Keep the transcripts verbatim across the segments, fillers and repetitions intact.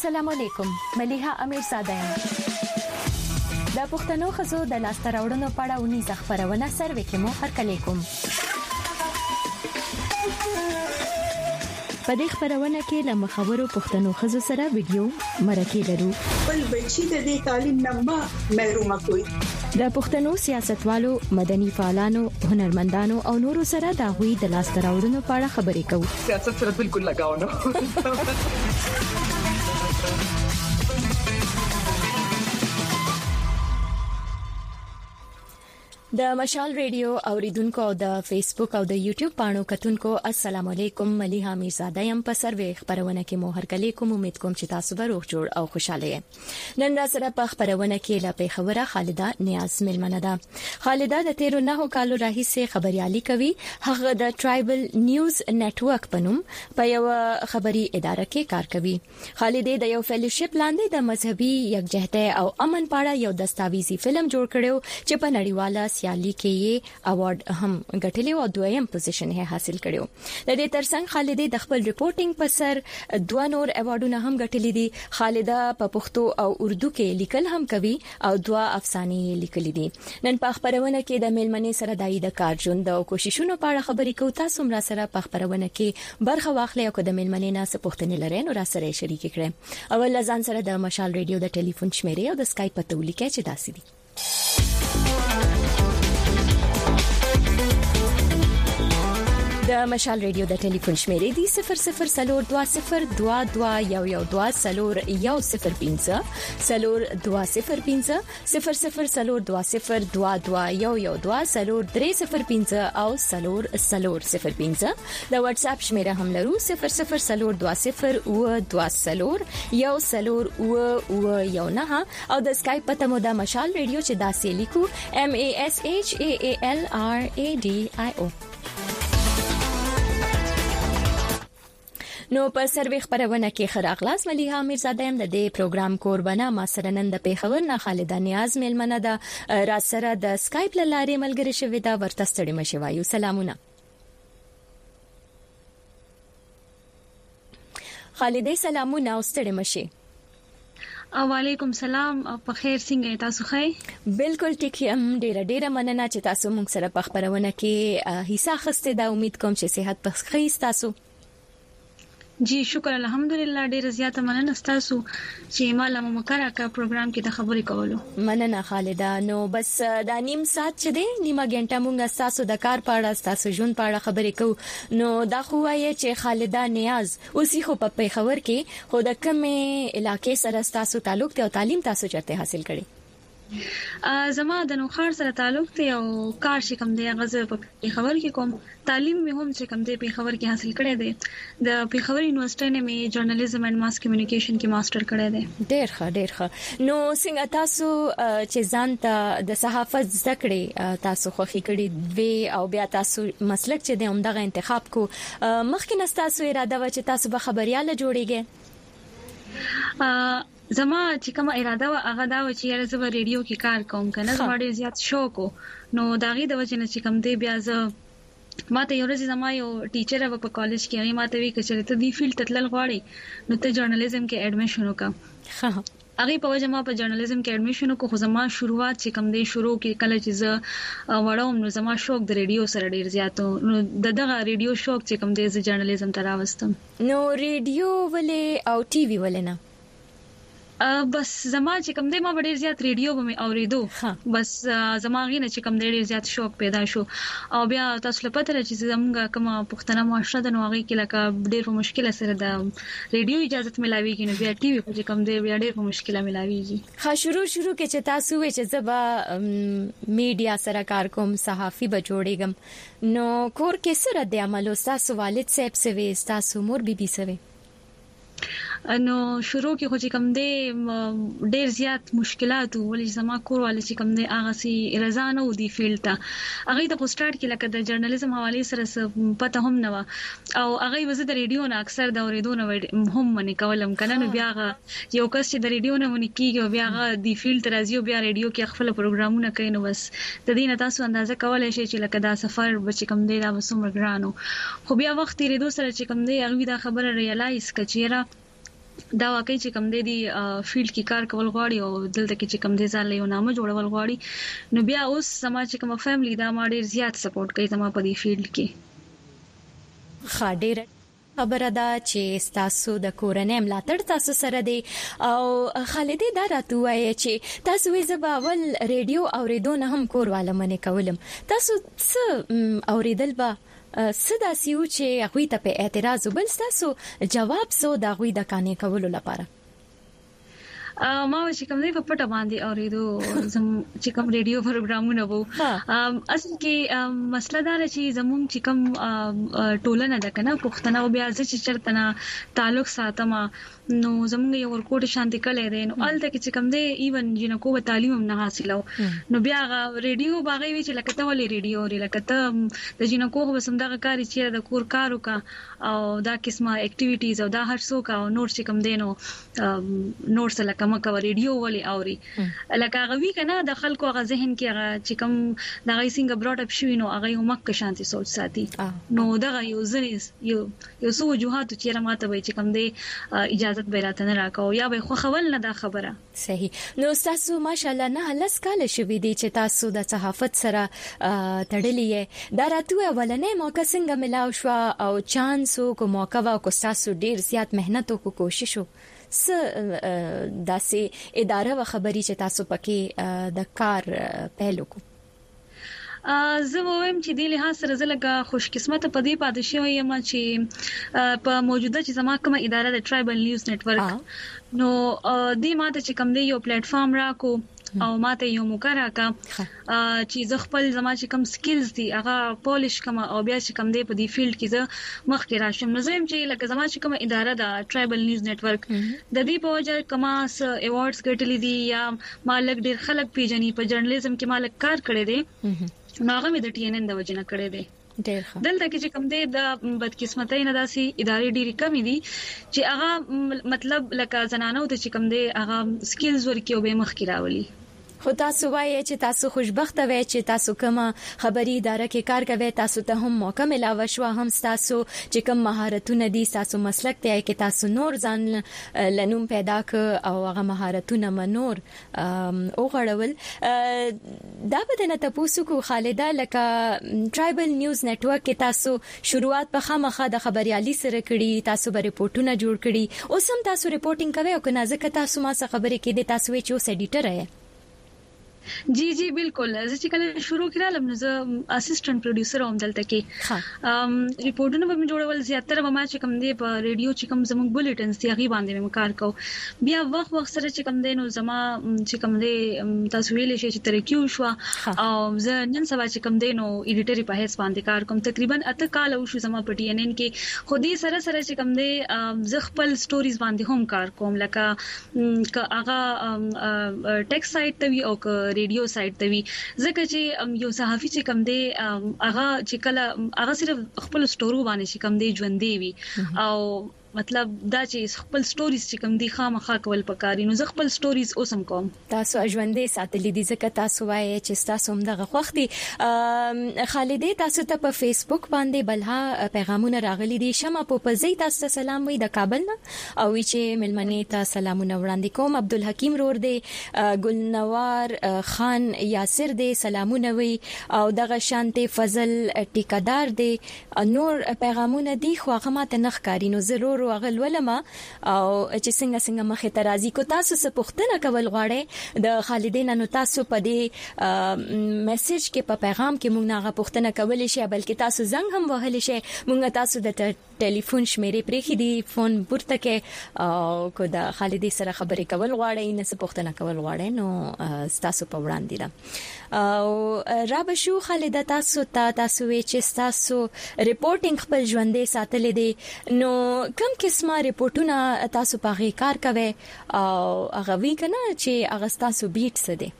السلام علیکم. ملیحه امیرزاده یم. د پښتنو ښځو د لاسته راوړنو په اړه ونیزه خبرونه سروې کې مو هرکلی کوم. په دې خبرونه کې له مخورو پښتنو ښځو سره ویډیو مرکه لرو. بل بچی د دې تعلیم نه محروم کوي. د پښتنو سیاستوالو، مدني فعالانو، هنرمندانو او نورو سره د غوي د لاسته راوړنو په اړه خبرې کوو. سیاست سره بالکل لگاو نه. د مشال ریډیو اوریدونکو او د فیسبوک او د یوټیوب پاڼو کتونکو السلام علیکم. ملیحه امیرزاده یم. په سروې خبرونه کې مو هرکلی کوم. امید کوم چې تاسو به روغ جوړ او خوشاله یئ. نن را سره په خبرونه کې لا په خبره خالده نیاز ملمنه ده. خالده د تیرو نه کالو راهیسې خبريالي کوي. هغه د ټرایبل نیوز نتورک پنوم په یو خبري اداره کې کار کوي. خالده د یو فیلوشپ لاندې د مذهبي یکجهتۍ او امن په اړه یو دستاویزي فلم جوړ کړو چې په نړیواله سیالي کې یې اوارډ هم ګټلی او دویم پوزیشن یې حاصل کړو. د دې ترڅنګ خالده د خپل ریپورتینګ په سر دوه نور ایوارډونه هم ګټلي دي. خالده په پښتو او اردو کې لیکل هم کوي او دوه افسانې لیکلي دي. نن په خبرونه کې د میلمنې سره د اید کار ژوند او کوششونو په اړه خبرې کوو. تاسو هم را سره په خبرونه کې برخه واخلئ او د میلمنې نه څه پوښتنې لرئ نو را سره شریک کړئ. اول ځان سره د مشال ریډیو د ټلیفون شمیرې او د اسکایپ په تولیکه چې داسې دي. د مشال ریډیو د ټلیفون شمیرې دي صفر صفر سلور دوه صفر دوه دوه یو یو دوه سلور یو صفر پنځه سلور دوه صفر پنځه صفر صفر سلور دوه صفر دوه دوه یو یو دوه سلور درې صفر پنځه او سلور سلور صفر پنځه. د واتس اپ شمیره هم لرو صفر صفر سلور دوه صفر او دوه سلور یو سلور او او یو نه او د اسکایپ پته مو د مشال ریډیو چې داسې لیکو M A S H A A L R A D I O. نو په سروې خبرونه کې خراغلاس ملیحه امیرزاده هم د دې پروګرام قربانه ما سره نن د پیښور نه خالده نیاز ملمنه ده را سره د اسکایپ لارې ملګری شوې ده. ورته ستړي مشي وایو. سلامونه خالده. سلامونه او ستړي مشي. وعلیکم سلام. په خیر څنګه تاسو ښه؟ بالکل ټیک یم. ډیره ډیره مننه چې تاسو موږ سره په خبرونه کې حصہ اخیسته. دا امید کوم چې صحت په خیر تاسو. جی شکر الحمدلله. ډیره زیاته مننه تاسو چې مالا مکرره کا پروګرام کې د خبرې کولو. مننه خالده. نو بس دا نیم ساعت چې دی نیمه غنټه مونږ تاسو د کار په اړه تاسو ژوند په اړه خبرې کوو. نو دا خو وایي چې خالده نیاز اوسې خو په پیښور کې خو د کومې علاقې سره تاسو تعلق دی او تعلیم تاسو چرته حاصل کړی؟ زما د نوخار سره تعلق دی او کار چې کوم دی غزه په پیښور کې کوم. تعلیم مې هم چې کوم دی پیښور کې حاصل کړی دی. د پیښور یونیورسيټي نه مې جرنالیزم اینڈ ماس کمیونیکیشن کې ماستر کړی دی. ډېر ښه ډېر ښه. نو څنګه تاسو چې ځان ته د صحافت زده کړې تاسو خوښي کړې وی او بیا تاسو مسلک چې د همدغه انتخاب کو مخکې نه تاسو اراده و چې تاسو به خبرياله جوړیږئ؟ زما چې کومه اراده و هغه دا و چې یاره زه به ریډیو کې کار کوم کنه. زما ډېر زیات شوق و. نو داغي د وجه نه چې کوم دی بیا زه ماته یو ورځ زما یو ټیچر و په کالج کې هغه ماته وی چې ته دی فیلډ تتل غواړي نو ته جرنالیزم کې اډمیشن وکړه. هغه په وجه ما په جرنالیزم کې اډمیشن وکړ. خو زما شروعات چې کوم دی شروع کې کله چې زه وړم نو زما شوق د ریډیو سره ډیر زیات و. نو دغه ریډیو شوق چې کوم دی زه جرنالیزم ته راوستم. نو ریډیو ولې او ټي وي ولې نه؟ بس زما چې کوم دی ما ډیر زیات ریډیو به مې اوریدو. بس زما غینه چې کوم دی ډیر زیات شوق پیدا شو. او بیا تاسو له پته چې زمونږه کومه پښتنه معاشره د نوغي کې لکه ډیر په مشکله سره د ریډیو اجازه ملاويږي نو بیا ټي وي چې کوم دی بیا ډیر په مشکله ملاويږي. ها شروع شروع کې چې تاسو وې چې زبا میډیا سره کار کوم صحافي به جوړېږم نو کور کې سره د عملو تاسو والد صاحب سوي تاسو مور بيبي سوي؟ نو شروع کې خو چې کوم دی ډېر زیات مشکلات ولې زما کور والي چې کوم دی هغه سي رضا نه و دی فیلډ ته. هغه د پوسټارټ کې لکه د جرنالیزم حواله سره پته هم نه و او هغه وزه د ریډیو نه اکثر د اوریدو نه هم منی کولم کنه. نو بیا یو کس چې د ریډیو نه منی کیږي او بیا د فیلډ راځي بیا ریډیو کې خپل پروګرامونه کوي نو بس د دې نه تاسو اندازه کولای شئ چې لکه دا سفر بچ کوم دی دا وسوم ګرانو. خو بیا وخت ریډیو سره چې کوم دی هغه دا خبره ریالایز کچیره دا واقعي چې کوم دی فیلډ کې کار کول غواړي او دلته کې چې کوم دی ځان له یو نامه جوړول غواړي نو بیا اوس سما چې کوم فیملی دا ما ډیر زیات سپورټ کوي زما په دې فیلډ کې. خاډیر خبره ده چې تاسو د کورنۍ ملاتړ تاسو سره دی او خالدې دا راته وایي چې تاسو یې زباول ریډیو اوریدو نه هم کورواله منې کولم تاسو څه اوریدل به صدا سیو چې هغه ته په اعتراض وبل تاسو جواب سو دا غوي د کانې کولو لپاره ما چې کوم دی په پټه باندې اوریدو زم چې کوم ریډیو پروګرامونه وو اصل کې مسله دا چې زموږ چې کوم ټولنه ده کنه پښتنه او بیا چې چرته نه تعلق ساتما نو زموږ یو ورکوټ شانتي کړي دي نو الته کې چې کوم دی ایون جنکو په تعلیم هم نه حاصلو نو بیا ریډیو باغې وی چې لکه ته ولې ریډیو لري لکه ته د جنکو په سم دغه کاری چې د کور کارو کا او دا قسمه اکټیویټیز او دا هر څه کا او نور چې کوم دی نو نور څه لکه مکه ریډیو ولې اوري لکه غوي کنه د خلکو غ ذهن کې هغه چې کوم د غي څنګه براډ اپ شوی نو هغه هم مکه شانتي سوچ ساتي نو دغه یو ځنیس یو یو سو وجوهات چې رماته وي چې کوم دی اجازه به راته نه راکاو یا به خو خول نه دا خبره صحیح نو تاسو ماشاءالله نه لس کال شوي دي چې تاسو د صحافت سره تړلې دا راته ولنې موقع څنګه ملاو شو او چانس کو موقع وا کو تاسو ډیر زیات مهنت او کوشش وکړو س داسې اداره و خبري چې تاسو پکې د کار پهلو کو زه وایم چې د لحاظ سره زلګه خوش قسمت په دې پاتې شوی یم چې په موجوده چې زما کومه اداره د ټرایبل نیوز نتورک نو د ماته چې کوم دی یو پلیټ فارم راکو او ماته یو موقع راکا چې زه خپل زما چې کوم سکلز دي هغه پالیش کما او بیا چې کوم دی په دې فیلډ کې زه مخکې راشم نو زم چې لکه زما چې کوم اداره د ټرایبل نیوز نتورک د دې په وجه کما س ایوارډز ګټلې دي یا مالک ډیر خلک پیژني په جرنالیزم کې مالک کار کړی دی نو هغه مې د ټي ان ان د وجنه کړی دی دلته کې چې کوم دی د بدقسمتۍ نه داسي ادارې ډېری کمی دي چې هغه مطلب لکه زنانو ته چې کوم دی هغه سکلز ورکي او به مخ کې راولي خو تاسو وایي چې تاسو خوشبخته وای چې تاسو کومه خبري اداره کې کار کوي تاسو ته هم موقع ملاوه شو هم تاسو چې کوم مهارتونه دي تاسو مسلک ته کې تاسو نور ځان لنوم پیدا ک او هغه مهارتونه منور او غړول دا به نه تاسو کو خالده لکه ټرایبل نیوز نتورک کې تاسو شروعات په خامخه د خبريالي سره کړي تاسو به ریپورتونه جوړ کړي اوس هم تاسو ریپورتینګ کوي او کنه ځکه تاسو ما څه خبرې کې دي تاسو چې اوس ایډیټر یې جی جی بالکل زه چې کله شروع کړم نو زه اسسټنټ پروډوسر هم دلته کې ام ریپورټونه به جوړول زیاتره به ما چې کوم دی په ریډیو چې کوم زموږ بولټنز دی هغه باندې مې کار کو بیا وخت وخت سره چې کوم دی نو زما چې کوم دی تاسو ویلې شي چې ترکیو شو او زه نن سبا چې کوم دی نو ایډیټری په هیڅ باندې کار کوم تقریبا اته کال شو زما په ټي ان ان کې خو دې سره سره چې کوم دی زه خپل سټوريز باندې هم کار کوم لکه هغه ټیکس سایت ته وی او ریډیو سایت ته وی ځکه چې یو صحافي چې کم دی هغه چې کله هغه صرف خپل سټورو باندې چې کم دی ژوند دی وی او مطلب دا چې خپل سټوریز چې کوم دي خامخا کول پکاري نو زه خپل سټوریز اوسم کوم تاسو ژوندې ساتلې دي ځکه تاسو وایي چې تاسو هم دغه خوختي خالدې تاسو ته په فیسبوک باندې بلها پیغامونه راغلي دي شمه په پزې تاسو ته سلام وي د کابل نه او چې ملمنې ته سلامونه وړاندې کوم عبدالحکیم رور دی ګلنوار خان یاسر دی سلامونه وي او دغه شانتي فضل ټیکادار دی نور پیغامونه دي خو هغه ماته نخ کاری نو ضرور واغل ولما او چې څنګه څنګه مخه ترازی کو تاسو څه پوښتنه کول غواړئ د خالدین نو تاسو په دې میسج کې په پیغام کې مونږ نه پوښتنه کولای شئ بلکې تاسو زنګ هم وهلی شئ مونږ تاسو د ټلیفون شمیرې پرې خېدي فون پورته کې او کو د خالدې سره خبرې کول غواړئ نه څه پوښتنه کول غواړئ نو تاسو په وړاندې ده او راب شو خالد تاسو ته تاسو چې تاسو ریپورتینګ خپل ژوندې ساتلې دي نو کوم قسمه ریپورتونه تاسو په غي کار کوي او هغه وی کنه چې هغه تاسو بیټ څه دي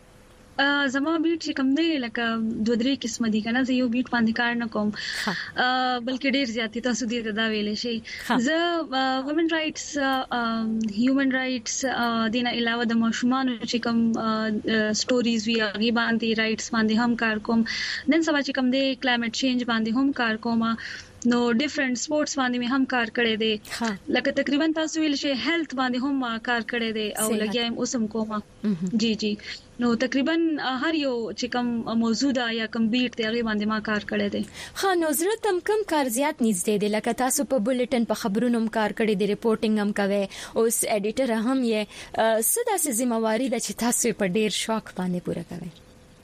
زما بیټ چې کوم دی لکه دوه درې قسم دي کنه زه یو بیټ باندې کار نه کوم بلکې ډیر زیاتې تاسو دې دا ویلې شي زه وومن رائټس هیومن رائټس دینه علاوه د ماشومان چې کوم سټوریز وی هغه باندې رائټس باندې هم کار کوم نن سبا چې کوم دی کلایمټ چینج باندې هم کار کوم نو ډیفرنٹ سپورتس باندې هم کار کړی دی لکه تقریبا تاسو ویل شي هیلث باندې هم کار کړی دی او لګیایم اوسم کومه جی جی نو تقریبا هر یو چې کوم موضوع یا کمپیټ دی هغه باندې ما کار کړی دی. ها نو زه تم کم کار زیات نږدې دی لکه تاسو په بولټن په خبرونو هم کار کړی دی ریپورټینګ هم کوي اوس ایډیټر هم یې سدا سي ذمہواری د چې تاسو په ډیر شوق باندې پوره کوي.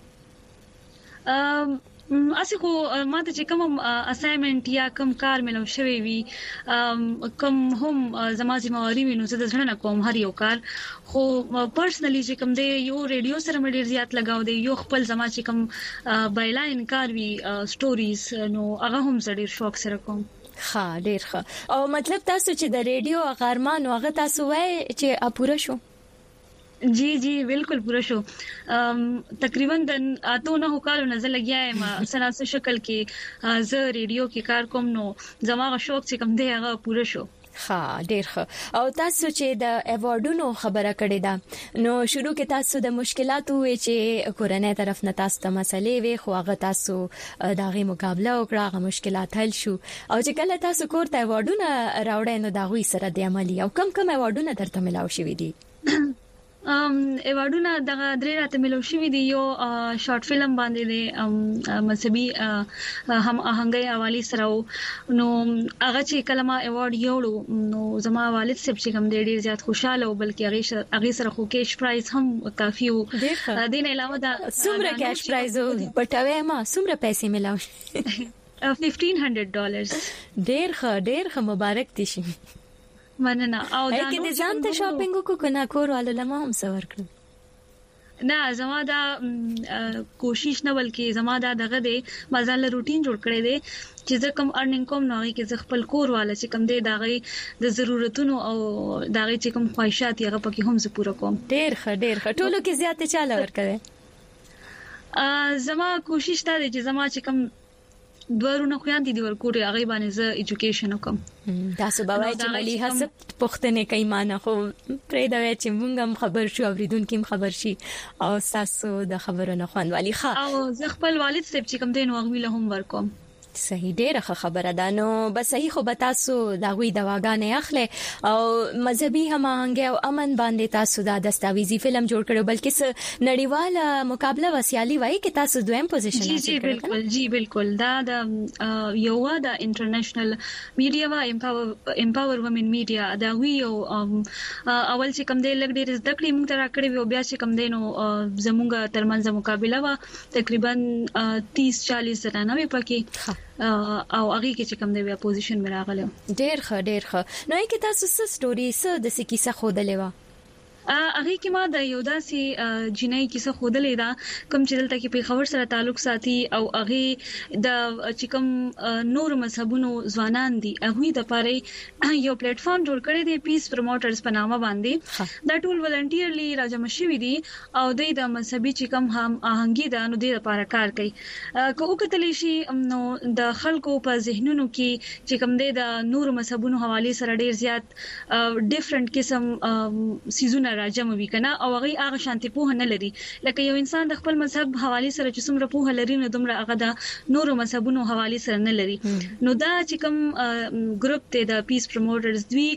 ام اسی خو ماته چې کوم اسایمنت یا کوم کار ملو شوی وي کوم هم زما ذمہواری وینو زه د ځړنه نه کوم هر یو کار خو پرسنلی چې کوم دی یو ریډیو سره مې ډیر زیات لگاو دی یو خپل زما چې کوم بایلاین کار وی سټوریز نو هغه هم زه ډیر شوق سره کوم. ها ډیر ښه او مطلب تاسو چې د ریډیو غرمان هغه تاسو وای چې اپوره شو. جی جی بالکل پورا شو تقریبا د اته نه کالو نظر لګیایم سناسه شکل کې ز ریډیو کې کار کوم نو زموږ شوق چې کوم دی هغه پورا شو. ها ډیر ښه او تاسو چې د ایوارډونو خبره کړې ده نو شروع کې تاسو د مشکلاتو وی چې کورنۍ طرف نه تاسو ته مسلې وي خو هغه تاسو دغه مقابله وکړه هغه مشکلات حل شو او چې کله تاسو کور ته ایوارډونه راوړئ نو دا غوي سره د عملی او کم کم ایوارډونه درته ملاو شوي دي. ام ایوارډونه دغه درې راته ملو شوی دی یو شارټ فلم باندې دی مذهبي هم آهنګي حواله سره نو هغه چې کلمه ایوارډ یوړو نو زما والد صاحب چې کوم ډیر زیات خوشاله او بلکې هغه هغه سره خو کیش پرایز هم کافي وو دین علاوه دا څومره کیش پرایز پټوي ما څومره پیسې ملاو fifteen hundred dollars ډیر ښه ډیر ښه مبارک دي شي مننه او دا نو کې ځان ته شاپینګ وکړو کنه کور والو لمه هم څور کړو نه زما دا کوشش نه بلکې زما دا دغه دی مازال روټین جوړ کړی دی چې زه کوم ارنینګ کوم نو کې زه خپل کور والا چې کوم دی دغه د ضرورتونو او دغه چې کوم خواهشات یې غو هم زه پوره کوم. ډیر ښه ډیر ښه ټولو کې زیاته چاله ورکوي. زما کوشش دا دی چې زما چې کوم دوارونه خو یاندې دی ورکوټي هغه باندې زه ایجوکیشن وکم. تاسو به وایي چې ملي حسب پښتنې کوي معنی خو پرې دا وایي چې موږ هم خبر شو اوریدونکو هم خبر شي او تاسو د خبرونو خوندوالي ښه او زه خپل والد صاحب چې کوم دین واغویله هم ورکوم. صحیح ډیره خبره ده نو بس صحیح خو به تاسو دا غوي دواګانې اخلي او مذهبي هماهنګي او امن باندې تاسو دا دستاویزي فلم جوړ کړو بلکې نړیواله مقابله وسیالي وایي کې تاسو دویم پوزیشن حاصل کړل. جی بالکل جی بالکل دا د یو د انټرنیشنل میډیا وا امپاور امپاور وومن میډیا دا وی او اول چې کوم دی لګ ډیر زده کړې موږ تر کړې و بیا چې کوم دی نو زموږه ترمنځ مقابله وا تقریبا thirty forty زنانه وي پکې او هغه کې چې کوم دی بیا پوزیشن مې راغله. ډېر ښه ډېر ښه نو کې تاسو څه سټوري څه د څه کیسه خودلې و هغه کې ما د یو داسې جنۍ کیسه خودلې دا کوم چې دلته کې په خبر سره تعلق ساتي او هغه د چې کوم نور مذهبونو ځوانان دي هغه د پاره یو پلیټ فارم جوړ کړی دی پیس پروموټرز په نامه باندې دا ټول ولنټیرلی راجم شوی دي او د مذهبي چې کوم هم آهنګي دا نو د لپاره کار کوي کو وکټلی شي نو د خلکو په ذهنونو کې چې کوم د نور مذهبونو حواله سره ډیر زیات ډیفرنٹ قسم سيزونه راجم وی کنه او هغه هغه شانتي په نه لري لکه یو انسان د خپل مذهب حواله سره چې څومره په لري نو دومره هغه د نورو مذهبونو حواله سره نه لري نو دا چې کوم ګروپ ته د پیس پروموټرز دوی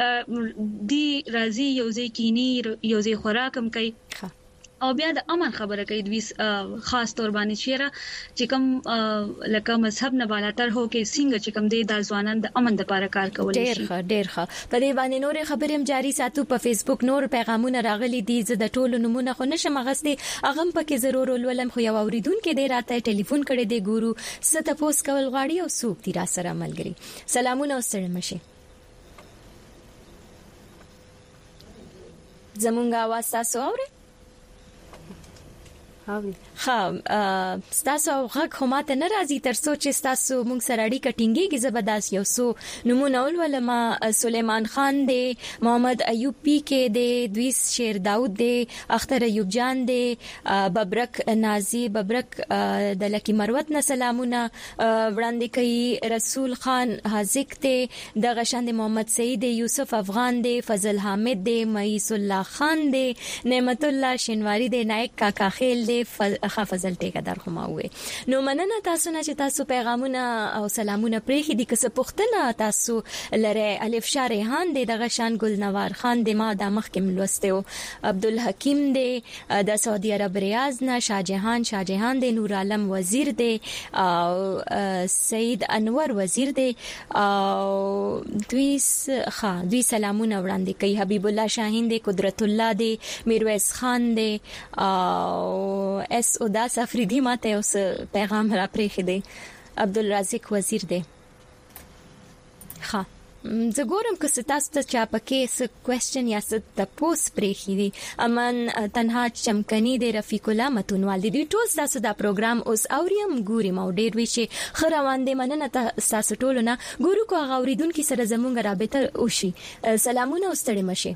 دی راځي یو ځای کینی یو ځای خوراکم کوي او بیا د امن خبره کوي دوی خاص تور باندې چیرې چې کوم لکه مذهب نه بالاتر هو کې څنګه چې کوم دی د ځوانان د امن لپاره کار کول شي. ډیر ښه ډیر ښه په دې باندې نور خبرې هم جاری ساتو په فیسبوک نور پیغامونه راغلي دي زه د ټولو نمونه خو نشم غستې اغم پکې ضرور ولولم خو یو اوریدونکو دی راته ټلیفون کړي دی ګورو ست پوس کول غاړي او سوق تیر سره ملګری سلامونه ستړي مشي زمونږ आवाज تاسو اورئ ها ستاسو غږ خو ماته نه راځي تر څو چې ستاسو مونږ سره اړیکه ټینګيږي زبرداس یو سو نمونه ولما سليمان خان دی محمد ایوب پی کې دی دویس شیر داود دی اختر ایوب جان دی ببرک نازی ببرک د لکی مروت نه سلامونه وړاندې کوي رسول خان حاذق دی د غشاند محمد سعید یوسف افغان دی فضل حامد دی مئیس الله خان دی نعمت الله شینواری دی نائک کاکا خیل دی فضل ټیکدار خو ما وې نو مننه تاسو نه چې تاسو پیغامونه او سلامونه پرېخي دي که څه پوښتنه تاسو لره الف شارحان دی دغه شان ګلنوار خان دی ما د مخکم لوستو عبدالحکیم دی د سعودي عرب ریاض نه شاهجهان شاهجهان دی نور عالم وزیر دی او سید انور وزیر دی او دوی ښه دوی سلامونه وړاندې کوي حبیب الله شاهین دی قدرت الله دی میرویس خان دی او اس اوداس افریدی ماته اوس پیغام را پرېخي دی عبدالرازق وزیر دی ښه زه ګورم که تاسو ته چا پکې څه کوېسچن یا څه تپوس پرېښي دي امن تنها چمکني دی رفیق الله متونوال دی ټول تاسو دا پروګرام اوس اوریم ګورم او ډېر وی چې ښه روان دی مننه تاسو ټولو نه ګورو کو هغه اوریدونکي سره زموږ رابطه وشي سلامونه ستړي مشه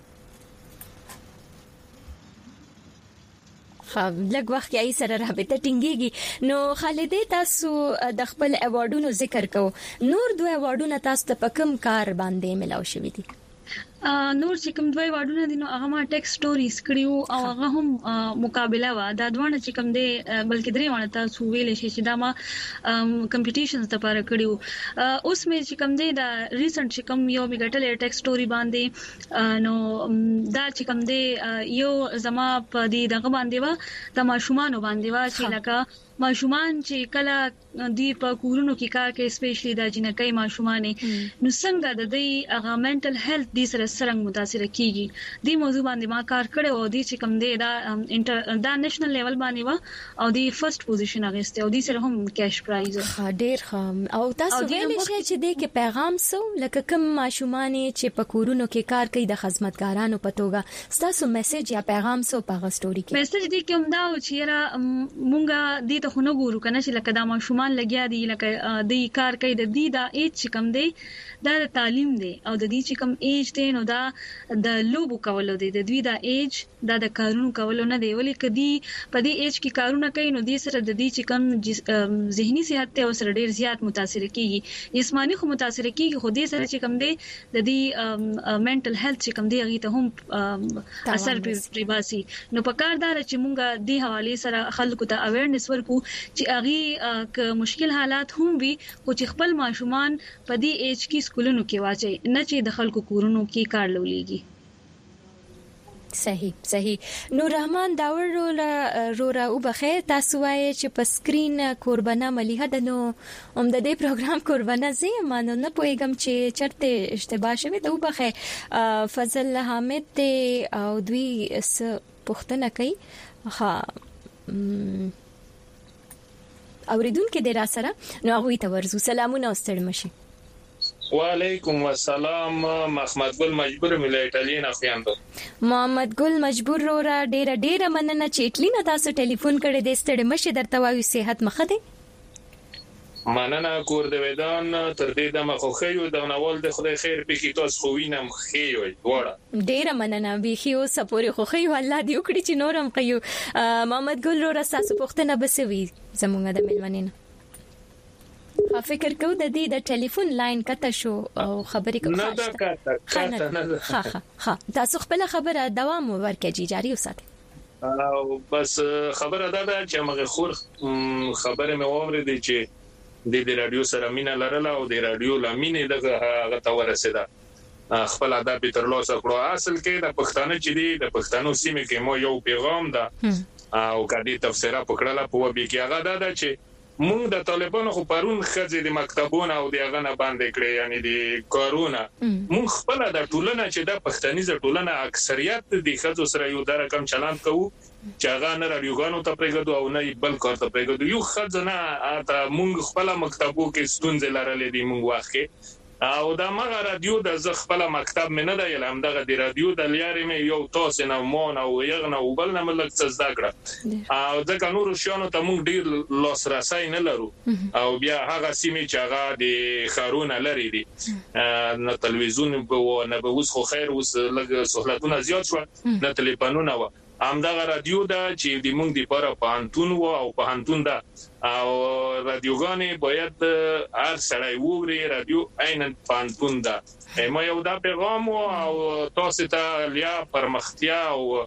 لږ وخت یې سره رابطه ټینګيږي نو خالدې تاسو د خپل ایوارډونو ذکر کو نور دوه ایوارډونه تاسو ته په کوم کار باندې ملاو شوي دي نور چې کوم دوی واډونه دي نو هغه ما ټیکس سټوریز کړیو او هغه هم مقابله وا دا دوه چې کوم دي بلکې درې وانه تاسو ویلې شي چې دا ما کمپټیشنز لپاره کړیو اوس مې چې کوم دي دا ریسنت چې کوم یو میګټل ټیکس سټوري باندې نو دا چې کوم دي یو زما په دې دغه باندې وا د ماشومان باندې وا چې لکه ماشومان چې کله دی په کورونو کې کار کوي سپیشلی د جنکۍ ماشومان نو څنګه د دې هغه منټل هیلث دي سره څنګه متاثر کیږي دی موضوع باندې ما کار کړو او دی چې کوم دی دا انټر دا نېشنل لیول باندې وا او دی فرست پوزیشن اغسته او دی سره هم کیش پرایز ډیر خام او تاسو ویل شي چې دی کې پیغام سو لکه کوم ماشومان چې په کورونو کې کار کوي د خدمتګارانو په توګه تاسو میسج یا پیغام سو په غوښتوري کې میسج دی کوم دا چې را مونږه دی خو نه ګورو کنه چې لکه دا ماشومان لګیا دي لکه د کار کوي د دې دا ایج چې کم دی دا تعلیم دی او د دې چې کم ایج دی نو دا د لوبو کولو دی د دوی دا ایج دا د کارونو کولو نه دی ولې کدي په دې ایج کې کارونه کوي نو دې سره د دې چې کم ذهني صحت ته سره ډیر زیات متاثر کیږي جسمانی خو متاثر کیږي خو دې سره چې کم دی د دې منټل هیلث چې کم دی هغه ته هم اثر پری باسي نو په کار دار چې مونږه دې حواله سره خلکو ته اویرنس ورکو چې اغي ک مشکل حالات هم وي او چې خپل ماشومان په دې ایج کې سکولونو کې واچي نه چې د خلکو کورونو کې کار لولېږي صحیح صحیح نور رحمان داور رورا او بخیر تاسو وایي چې په سکرین قربانه مليحه د نو هم د دې پروګرام قربانه زی مانو نه پوهیږم چې چرته اشتباه شوی ته او بخیر فضل حامد او دوی اس پښتنه کوي ها اوریدونکو د را سره نو هغه ته ورزو سلامونه ستړي مشي وعلیکم السلام محمد ګل مجبور ملي ایټالین افیاندو محمد ګل مجبور را ډیر ډیر مننه چې ایټلینا تاسو ټلیفون کړی د ستړي مشي درته وایو صحت مخه دی مننه کور د ویدان تر دې د مخخیو د نوول د خدای خیر پکې تاسو خو وینم خیو وړه ډیر مننه به خيو سپوري خو خيو الله دې وکړي چې نورم خيو محمد ګل را تاسو پوښتنه بسوي زمونږ د ملمنینه فکر کو د دې د ټلیفون لاین کته شو او خبرې کوم نه دا کاته کاته نه ها ها تاسو خپل خبره دوام ورکړي جاری وساتئ او بس خبره دا ده چې موږ خور خبره مې واورېدې چې د رادیو سره مینا لرله او د رادیو لامینې دغه هغه تورسیده خپل ادب تر لاسه کړو اصل کې د پښتانه چې دی د پښتنو سیمه کې مو یو پیغام ده او کدي تفسیره پکړه په وبې کې هغه دا ده چې مونږ د طالبانو خو پرون خځې د مکتبونو او د هغه نه باندې کړې یعنی د کارونا مونږ خپل د ټولنه چې د پښتنیزه ټولنه اکثریت د خځو سره یو در کم چلند کوو چې هغه نه رادیوګانو ته پرېږدو او نه بل کار ته پرېږدو یو خځه نه اته مونږ خپل مکتبو کې ستونزې لرلې دي مونږ وخت کې او دا مغه رادیو د ز خپل مکتب مې نه دی لم دغه د رادیو د لیارې مې یو تاسو نه مون او یغنه او بل نه ملک څه زده کړه او ځکه نور شانو ته مونږ ډیر لاسرسي نه لرو او بیا هغه سیمه چې هغه د خارونه لري دي نه تلویزیون په نه به اوس خو خیر اوس لږ سہولتونه زیات شو نه ټلیفونونه و همدغه رادیو دا چې د مونږ لپاره پانتون و او پانتون دا او رادیوګانې باید هر سړی ووري رادیو عین پانتون دا ما یو دا پیغام او تاسو ته لیا پرمختیا او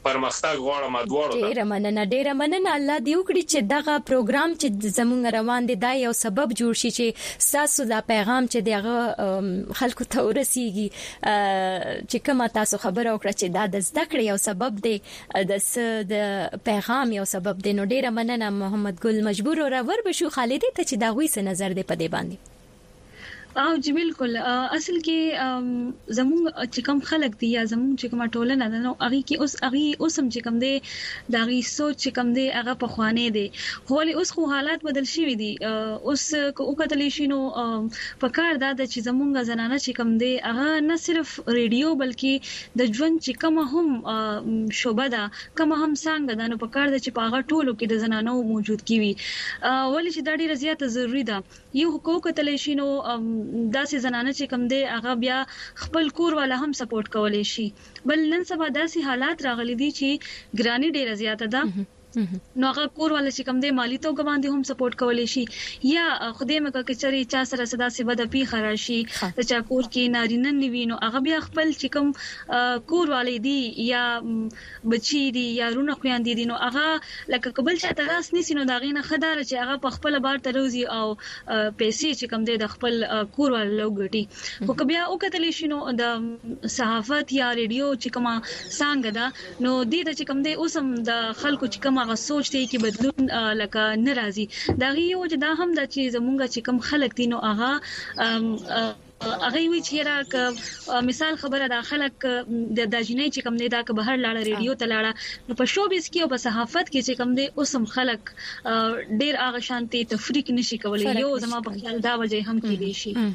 پرمختګ غواړم ادوړو ډیر مننه ډیر مننه الله دې وکړي چې دغه پروګرام چې زموږ روان دي دا یو سبب جوړ شي چې تاسو دا پیغام چې دغه خلکو ته ورسیږي چې کومه تاسو خبره وکړه چې دا د زده کړې یو سبب دی د پیغام یو سبب دی. نو ډیر مننه محمد ګل مجبور را ور بشو خالد ته چې دا غوي څه نظر دی په دې باندې. او جی بالکل اصل کې زموږ چې کوم خلک دي یا زموږ چې کومه ټولنه ده نو هغه کې اوس هغه اوس هم چې کوم دي دا غي سوچ چې کوم دي هغه په خوانې دي خو ولې اوس خو حالات بدل شوي دي. اوس کو کتل شي نو په کار دا چې زموږ زنانه چې کوم دي هغه نه صرف ریډیو بلکې د ژوند چې کوم هم شوبه ده کوم هم څنګه ده نو په کار دا چې په هغه ټولو کې د زنانو موجود کیوي ولې چې دا ډیره زیاته ضروری ده. یو حقوق کتل شي نو داسې زنانه چې کوم دی هغه بیا خپل کور والا هم سپورټ کولای شي. بل نن سبا داسې حالات راغلي دي چې ګرانی ډیره زیاته ده نو هغه کور والا چې کوم دی مالی توګه باندې هم سپورټ کولای شي یا خدای مکه کچري چا سره صدا سي بد پی خراشي د چا کور کې نارینه نیوي نو هغه بیا خپل چې کوم کور والی دي یا بچی دي یا رونه خويندې دي نو هغه لکه قبل چې تراس نسی نو دا غینه خدار چې هغه په خپل بار تروزي او پیسې چې کوم دی د خپل کور والا لوګټي خو بیا او کتلی شنو د صحافت یا ریډیو چې کومه څنګه ده نو دې چې کوم دی اوسم د خلکو چې کوم هغه سوچ دی چې بدلون لکه ناراضي دا یو چې دا هم د چې زمونږ چې کوم خلک دي نو هغه هغه وی چې را مثال خبره د خلک د داجنې چې کوم دی دا که بهر لاړه ریډیو ته لاړه نو په شوبیز کې او په صحافت کې چې کوم دی اوسم خلک ډیر هغه شانتي تفریق نشي کولای یو زما په خیال دا وجه هم کې دي شي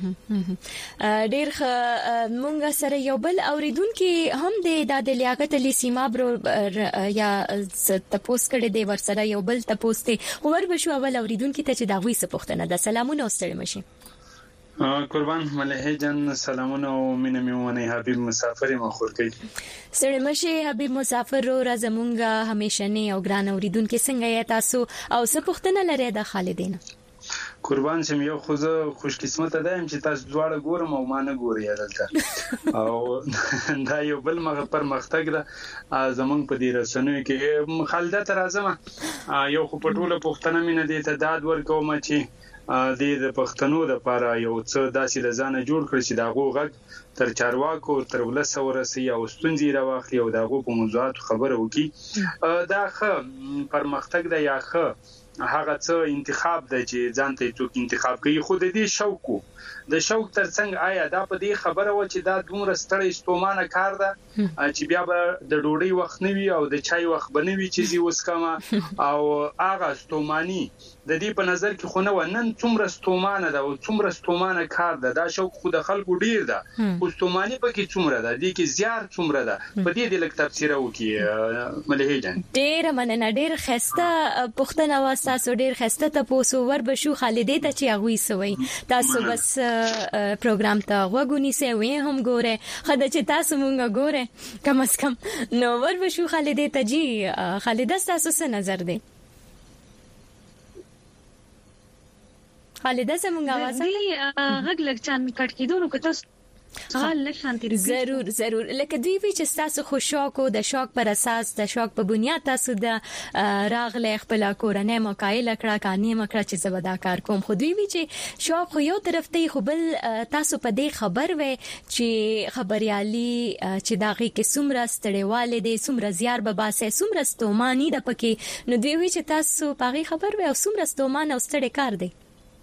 ډیر مونږ سره یو بل اوریدونکو هم د لیاقت علي سیما برو یا تپوس کړي دی ور سره یو بل تپوس ته ور بشو اول اوریدونکو ته چې دا وی څه پوښتنه ده. سلامونه واستړي مشي قربان ملهه جان سلامونه او مینه میونه حبیب مسافر مخور کوي سره مشه حبیب مسافر رو زمونږه همیشنی او ګران اوریدونکو څنګه یې تاسو او څه پوښتنه لري د خالدین قربان شم یو خو زه خوش قسمت ده چې تاسو دواړه ګورم او ما نه ګوري دلته او دا یو بل مغه پر مختګ ده زمونږ په دې رسنوي کې خالد راځم یو خو پټوله پوښتنه مینه دي ته داد ورکوم چې د پښتنو د لپاره یو څه داسې لزانه جوړ کړی چې دا غوغه تر چارواکو تر ولسه ورسي او ستونزې راوخلي او دا غو په موضوعات خبره وکي دا ښه پرمختګ دی یا ښه هغه څه انتخاب دی چې ځان ته څوک انتخاب کوي خو د دې شوق د شوق ترڅنګ آیا دا په دې خبره و چې دا دومره ستړی ستومانه کار ده چې بیا به د ډوډۍ وخت نه وي او د چای وخت بنوي چې زی وسکما او هغه ستوماني د دې په نظر کې خو نه ونن څومره ستومانه ده او څومره ستومانه کار ده دا شوق خو د خلکو ډیر ده او ستوماني پکې څومره ده دې کې زیار څومره ده په دې د لک تفسیر وکي ملهه جان ډیر مننه ډیر خسته پښتنه واساسو ډیر خسته ته پوسو ور بشو خالدې ته چې هغه سوي تاسو بس پروګرام ته وګونی سه وې هم ګوره خدای چې تاسو مونږ ګوره کم از کم نو ور بشو خالدې ته جی خالد تاسو څه نظر دی خالد زمونږ आवाज غږ لږ چان کټ کیدو نو که تاسو سوال لشانتي ضرور ضرور لکه دوی وی چې تاسو خو شوق او د شوق پر اساس د شوق په بنیاد تاسو د راغله خپل کورنۍ مقایله کړه کانی مکړه چې زبدا کار کوم خو دوی وی چې شوق خو یو طرف ته خو بل تاسو په دې خبر وې چې خبريالي چې داغه کې سمره ستړیواله دي سمره زیار به باسه سمره ستومانی د پکې نو دوی وی چې تاسو په خبر وې او سمره ستومان او ستړی کار دی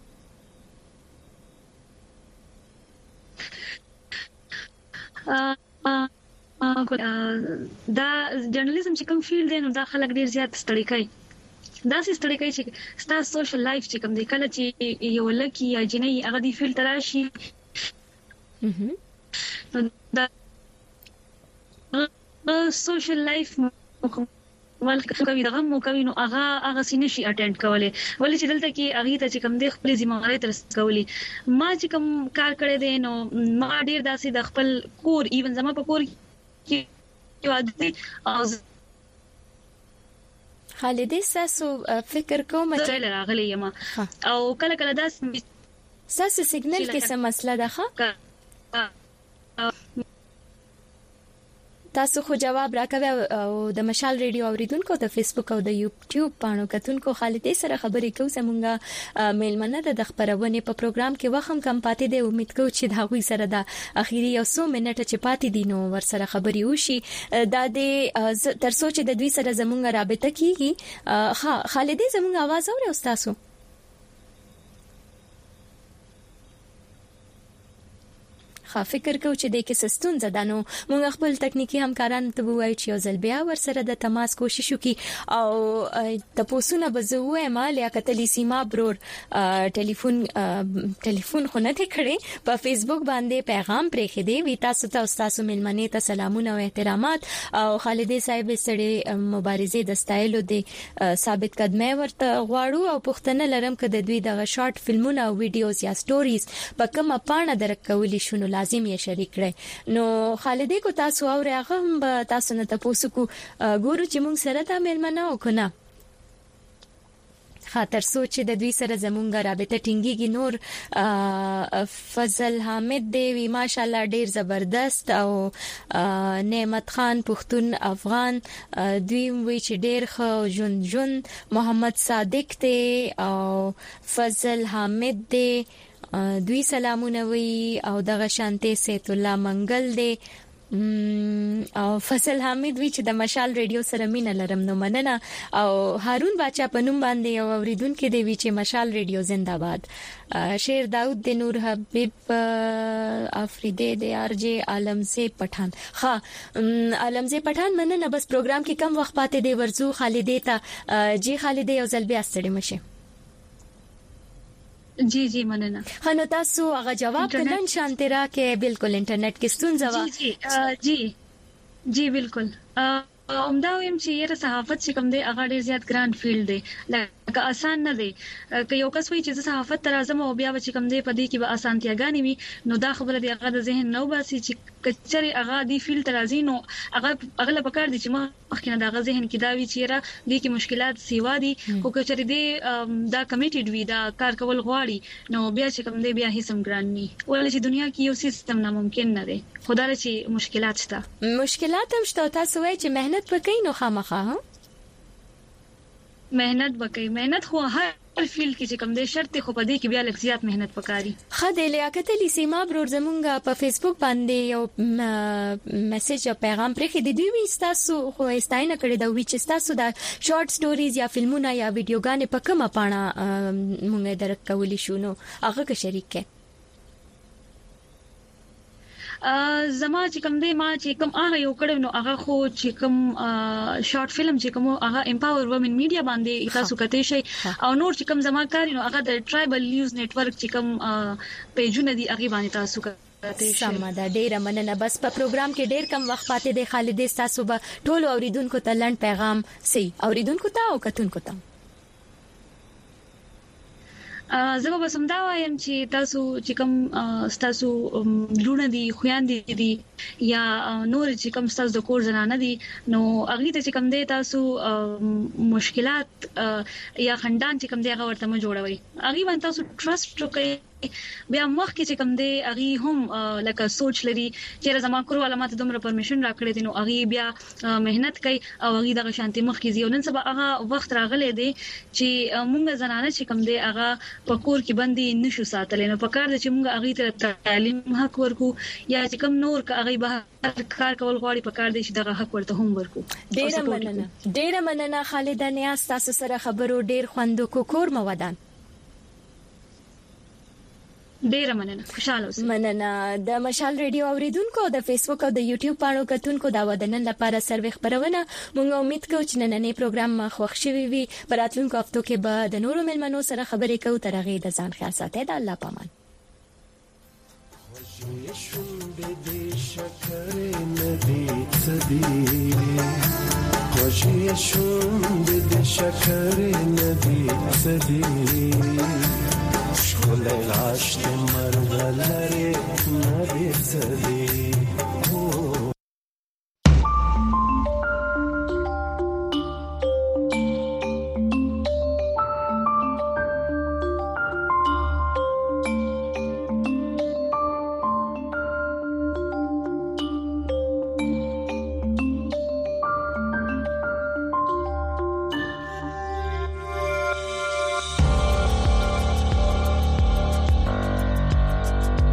دا جرنالیزم چې کوم فیلډ دی نو دا خلک ډیر زیات ستړي کوي دا سې ستړي کوي چې ستاسو سوشل لایف چې کوم دی کله چې یو لکی یا جنې هغه دی فیلډ راشي دا سوشل لایف ولکه کوي دغه مو کوي نو هغه هغه سینشي اټینډ کوله ولې چې دلته کې هغه ته چې کوم د خپل ځمواري تر کولی ما چې کوم کار کړی دی نو ما ډیر داسې د خپل کور ایون زما په کور کې یو عادت خالد تاسو فکر کوم چې راغلی یم او کله کله داسې تاسو سیګنل کې څه مسله ده ښه تاسو خو جواب راکوي او د مشال ریډیو اوریدونکو د فیسبوک او د یوټیوب پاڼو کتونکو خالدې سره خبرې کوو زمونږه میلمنه د خبرونه په پروګرام کې وخم کم پاتې دی امید کوم چې دا غوي سره د اخیری یو څو منټه چې پاتې دي نو ور سره خبرې وشي دا د تر سوچ د دوی سره زمونږه رابطه کیږي ها خالدې زمونږ आवाज اوري او تاسو فکر کو چې د کیسستون زدانو موږ خپل تکنیکی همکارانو ته وایو چې یو ځل بیا ور سره د تماس کوشش وکړي او تاسو به زه وایم یا کتلی سیما برور ټلیفون ټلیفون خو نه کړي په فیسبوک باندې پیغام پرې خېدي وی تاسو ته تاسو ملمنې ته سلامونه او احترامات او خالدې صاحب سره مبارزه د سټایل د ثابت قدمه ورته غواړو او پښتنه لرم ک د دوی د شارټ فلمونه او ویډیوز یا سټوریز په کومه پاڼه درکولې شنو لازم یې شریک کړئ نو خالدې کو تاسو او هغه هم تاسو نه تاسو کو ګورو چې موږ سره تا ملمنه وکنا خاطر سوچ د دوی سره زمونږه رابطه ټینګيږي نور فضل حامد دی وی ماشاءالله ډیر زبردست او نعمت خان پښتون افغان دوی وی چې ډیر خو جون جون محمد صادق دی او فضل حامد دی دوی سلامونه وی او دغه شانته سیت الله منګل دی او فصل حمید وی چې د مشال ریډیو سره مینه لرم نو مننه او هارون باچا پنوم باندې او اوریدونکو دی وی چې مشال ریډیو زنده‌باد شیر داود د نور حبیب افریدی د ار جی عالمزی پټان ها عالمزی پټان مننه بس پروګرام کې کم وخت پاتې دی ورزو خالدې ته جی خالدې یو ځل بیا ستړي مشه جی جی مننه خنو تاسو هغه جواب کړن شانترا کې بالکل انټرنیټ کې ستونزه وا جی جی جی بالکل اومدا ویم چې یره صحافت چې کوم دی هغه ډیر زیات ګران فیلډ دی لکه آسان نه دی که یو کس وایي چې صحافت تر اعظم او بیا چې کوم دی په دې کې به اسانتیاګانی وي نو دا خبره دی هغه د ذهن نو باسي چې کچري هغه دی فیلډ تر ازینو هغه هغه په کار دي چې مخکې دا غ ذهن کې دا وی چې را دي کې مشکلات سیوا دي خو کچري دی دا کمیټډ وي دا کار کول غواړي نو بیا چې کوم دی بیا هیڅ هم ګران نه ولې چې دنیا کې یو سیستم ناممکن نه دی خدای چې مشکلات شته مشکلات هم شته تاسو وایي چې مهنت وکړئ نو خامخا مهنت وکړئ مهنت خو هر فیلډ کې چې کوم دې شرط خو په دې کې بیا لږ زیات مهنت پکاري خدای لیاقت علي سیما برور زمونږه په فیسبوک باندې یو میسج یا پیغام پرې د دوی وستاسو خو استاینه کړی دا وی چې تاسو دا شارټ سټوریز یا فلمونه یا ویډیوګانې په کومه پاڼه مونږ درکولی شو نو هغه کې شریک کې زما چې کوم دی ما چې کوم هغه یو کړو نو هغه خو چې کوم شارټ فلم چې کوم هغه امپاور وومن میډیا باندې تاسو کته شي او نور چې کوم زما کار نو هغه د ټرایبل نیوز نتورک چې کوم پیجونه دي هغه باندې تاسو کته شي سم دا ډیره مننه بس په پروګرام کې ډیر کم وخت پاتې دی خالدې تاسو به ټول اوریدونکو ته لند پیغام سي اوریدونکو ته او کتونکو ته زه به سم دا وایم چې تاسو چې کوم تاسو لونه دي خويندې دي یا نور چې کوم تاسو د کور زنانه دي نو اغلی ته چې کوم دی تاسو مشکلات یا خندان چې کوم دی هغه ورته ما جوړوي اغي باندې تاسو ټرست وکړئ بیا مخکې چې کوم دی اغي هم لکه سوچ لري چې زما کور علامات دومره پرمیشن راکړي دي نو اغي بیا مهنت کوي او اغي د شانتي مخکې زیو نن سبا هغه وخت راغلی دی چې مونږ زنانه چې کوم دی هغه په کور کې باندې نشو ساتل نو په کار دي چې مونږ اغي ته تعلیم حق ورکو یا چې کوم نور کا اغي به کار کول غواړي په کار دي چې دغه حق ورته هم ورکو ډیره مننه ډیره مننه خالد نیاز تاسو سره خبرو ډیر خوندو کو کور مو ودان ډیره مننه خوشاله اوسئ مننه د مشال ریډیو اوریدونکو د فیسبوک او د یوټیوب پاڼو کتونکو دا ودنن لپاره سروي خبرونه مونږ امید کوو چې نننې پروګرام خوښ شوي وي پر راتلونکو هفتو کې به د نورو ملمنو سره خبرې کوو تر هغه د ځان خیال ساتئ د الله پامان خوشی شوند د شکر ندی صدی شغل العشق مرغلره ندی صدی